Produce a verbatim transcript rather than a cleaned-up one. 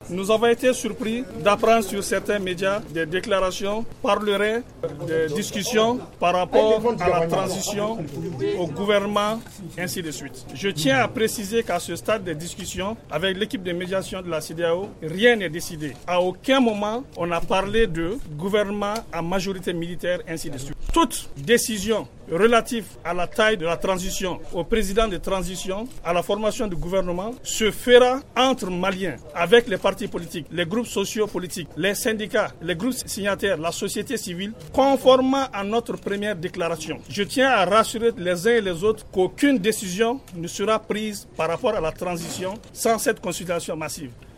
Nous avons été surpris d'apprendre sur certains médias des déclarations parleraient de discussions par rapport à la transition au gouvernement, ainsi de suite. Je tiens à préciser qu'à ce stade des discussions avec l'équipe de médiation de la CEDEAO, rien n'est décidé. À aucun moment, on a parlé de gouvernement à majorité militaire, ainsi de suite. Toute décision relative à la taille de la transition, au président de transition, à la formation du gouvernement, se fera entre Maliens, avec les partis politiques, les groupes socio-politiques, les syndicats, les groupes signataires, la société civile, conformément à notre première déclaration. Je tiens à rassurer les uns et les autres qu'aucune décision ne sera prise par rapport à la transition sans cette consultation massive.